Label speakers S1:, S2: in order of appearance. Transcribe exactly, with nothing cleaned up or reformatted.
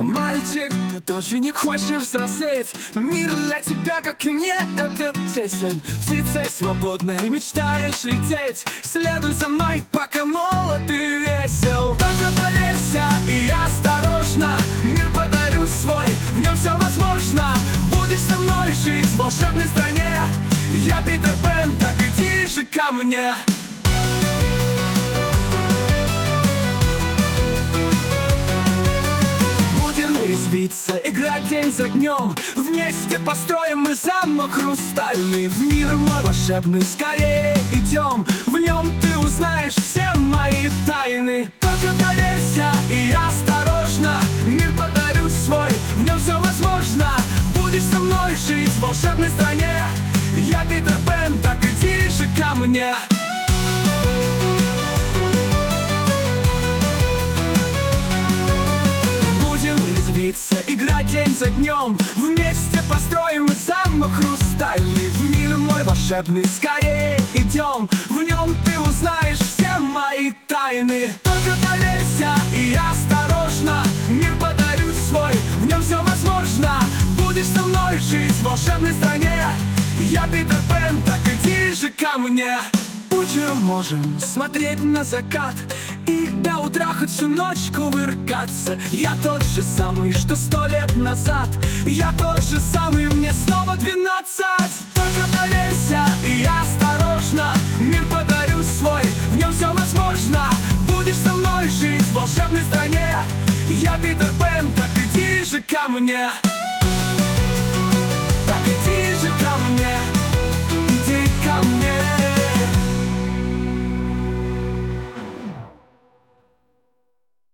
S1: Мальчик, ты тоже не хочешь взрослеть, но мир для тебя, как и мне, это тесен. Птицей свободной мечтаешь лететь, следуй за мной, пока молод и весел. Только доверься и осторожно, мир подарю свой, в нем все возможно. Будешь со мной жить в волшебной стране, я Питер Пен, так иди же ко мне. Резвиться, играть день за днем, вместе построим мы замок хрустальный. В мир мой волшебный скорее идем, в нем ты узнаешь все мои тайны. Только доверься и осторожно, мир подарю свой, в нем все возможно. Будешь со мной жить в волшебной стране, я Питер Пен, так иди же ко мне. Играть день за днем, вместе построим мы замок хрустальный. В мир мой волшебный скорее идем, в нем ты узнаешь все мои тайны. Только доверься и осторожно, мир подарю свой, в нем все возможно. Будешь со мной жить в волшебной стране, я Питер Пен, так иди же ко мне. Утром можем смотреть на закат и до утра хоть всю ночь кувыркаться. Я тот же самый, что сто лет назад, я тот же самый, мне снова двенадцать. Только доверься и осторожно, мир подарю свой, в нем все возможно. Будешь со мной жить в волшебной стране, я Питер Пен, так иди же ко мне.